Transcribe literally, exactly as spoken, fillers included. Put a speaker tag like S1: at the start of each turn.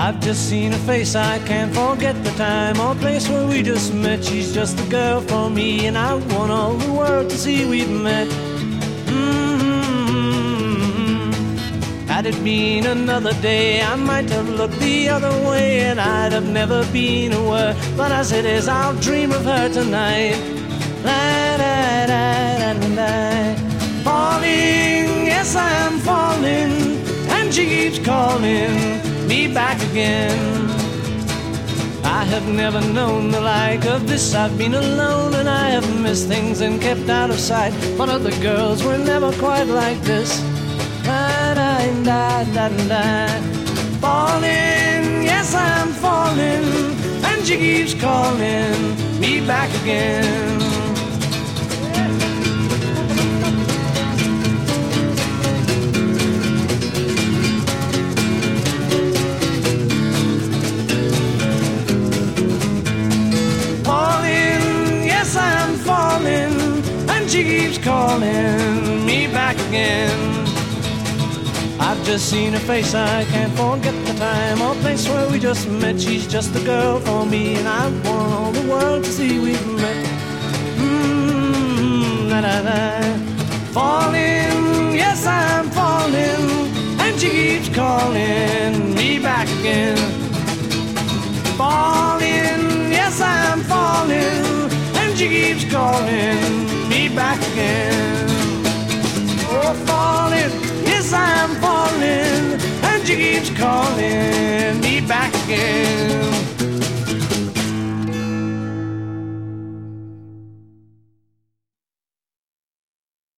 S1: I've just seen her face, I can't forget the time or place where we just met. She's just the girl for me, and I want all the world to see we've met. Mm-hmm. Had it been another day, I might have looked the other way, and I'd have never been aware. But as it is, I'll dream of her tonight. La, da, da, da, da, da. Falling, yes, I am falling, and she keeps calling me back again. I have never known the like of this. I've been alone and I have missed things and kept out of sight, but other girls were never quite like this. Da, da, da, da, da. Falling, yes, I'm falling, and she keeps calling me back again. She keeps calling me back again. I've just seen her face, I can't forget the time or place where we just met. She's just the girl for me, and I want all the world to see we've met. Mm-hmm, la, la, la. Falling, yes, I'm falling, and she keeps calling me back again. Falling, yes, I'm falling, and she keeps calling me back again. Oh, falling, yes, I'm falling, and she keeps calling me back again.